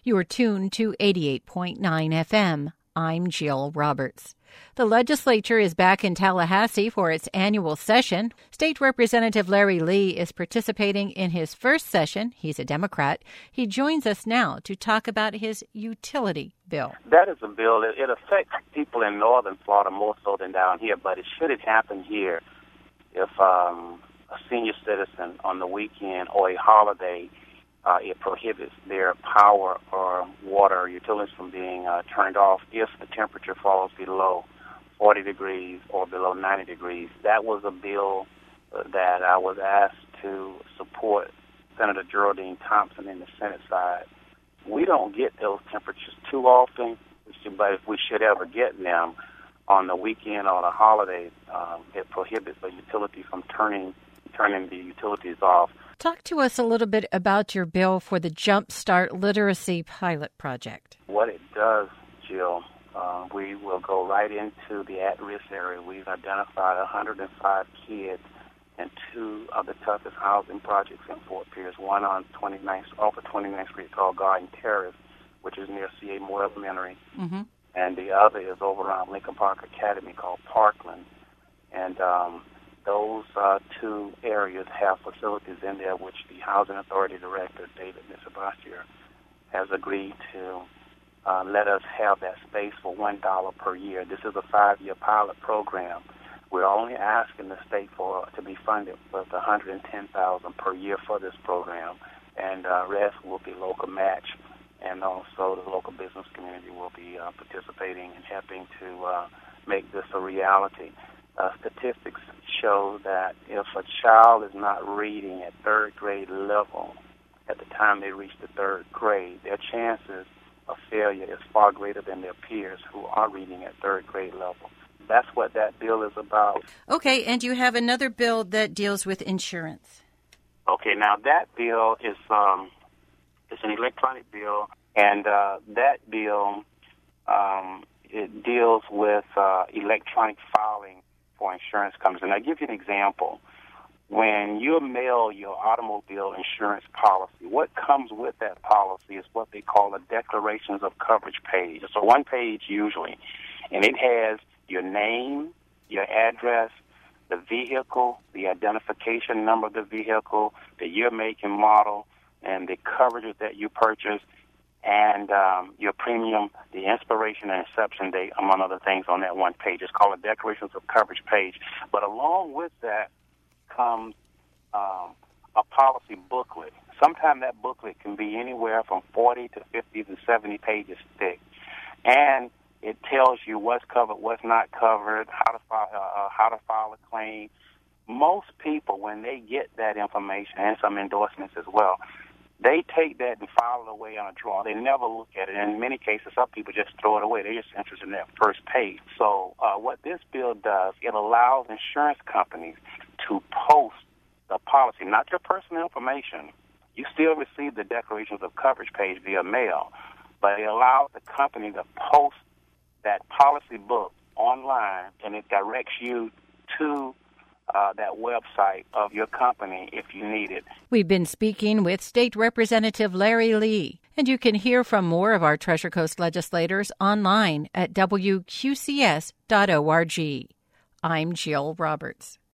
You are tuned to 88.9 FM. I'm Jill Roberts. The legislature is back in Tallahassee for its annual session. State Representative Larry Lee is participating in his first session. He's a Democrat. He joins us now to talk about his utility bill. That is a bill. It affects people in northern Florida more so than down here, but it shouldn't happen here if a senior citizen on the weekend or a holiday, it prohibits their power or water or utilities from being turned off if the temperature falls below 40 degrees or below 90 degrees. That was a bill that I was asked to support Senator Geraldine Thompson in the Senate side. We don't get those temperatures too often, but if we should ever get them on the weekend or the holiday, it prohibits the utility from turning the utilities off. Talk to us a little bit about your bill for the Jumpstart Literacy Pilot Project. What it does, Jill, we will go right into the at-risk area. We've identified 105 kids in two of the toughest housing projects in Fort Pierce, one on 29th, off of 29th Street called Garden Terrace, which is near C.A. Moore Elementary, and the other is over around Lincoln Park Academy called Parkland. And those two areas have facilities in there which the Housing Authority Director, David Misabastier, has agreed to let us have that space for $1 per year. This is a 5-year pilot program. We're only asking the state to be funded with $110,000 per year for this program, and rest will be local match, and also the local business community will be participating and helping to make this a reality. Statistics show that if a child is not reading at third grade level at the time they reach the third grade, their chances of failure is far greater than their peers who are reading at third grade level. That's what that bill is about. Okay, and you have another bill that deals with insurance. Okay, now that bill is it's an electronic bill, and that bill it deals with electronic filing for insurance companies. And I'll give you an example. When you mail your automobile insurance policy, what comes with that policy is what they call a declarations of coverage page. It's a one page usually, and it has your name, your address, the vehicle, the identification number of the vehicle, the year, make, and model, and the coverages that you purchased, and your premium, the inspiration and inception date, among other things, on that one page. It's called a declarations of coverage page. But along with that comes a policy booklet. Sometimes that booklet can be anywhere from 40 to 50 to 70 pages thick, and it tells you what's covered, what's not covered, how to file a claim. Most people, when they get that information, and some endorsements as well, they take that and file it away on a drawer. They never look at it. And in many cases, some people just throw it away. They're just interested in that first page. So what this bill does, it allows insurance companies to post the policy, not your personal information. You still receive the declarations of coverage page via mail, but it allows the company to post that policy book online, and it directs you to that website of your company if you need it. We've been speaking with State Representative Larry Lee, and you can hear from more of our Treasure Coast legislators online at WQCS.org. I'm Jill Roberts.